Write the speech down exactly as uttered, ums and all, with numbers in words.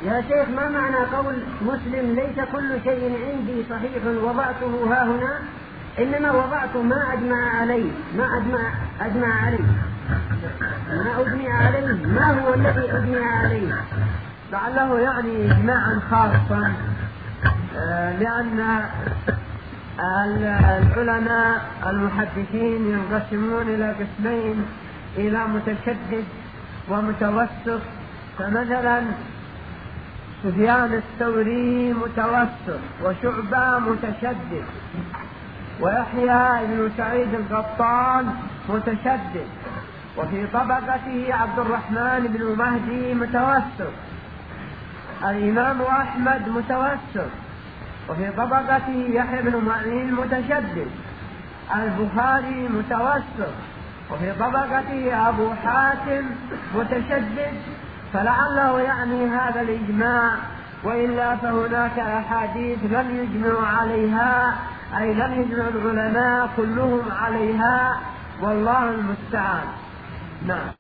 يا شيخ ما معنى قول مسلم ليس كل شيء عندي صحيح وضعته ها هنا، إنما وضعت ما أجمع عليه ما أجمع, أجمع عليه ما أجمع عليه ما هو الذي أجمع عليه؟ لعله يعني إجماعا خاصا، لأن العلماء المحدثين ينقسمون إلى قسمين، إلى متشدد ومتوسط. فمثلا سفيان الثوري متوسط، وشعبة متشدد، ويحيى بن سعيد القطان متشدد، وفي طبقته عبد الرحمن بن مهدي متوسط، الإمام أحمد متوسط، وفي طبقته يحيى بن معين متشدد، البخاري متوسط، وفي طبقته أبو حاتم متشدد. فلعله يعني هذا الإجماع، وإلا فهناك أحاديث لم يجمعوا عليها، أي لم يجمع العلماء كلهم عليها، والله المستعان. نعم.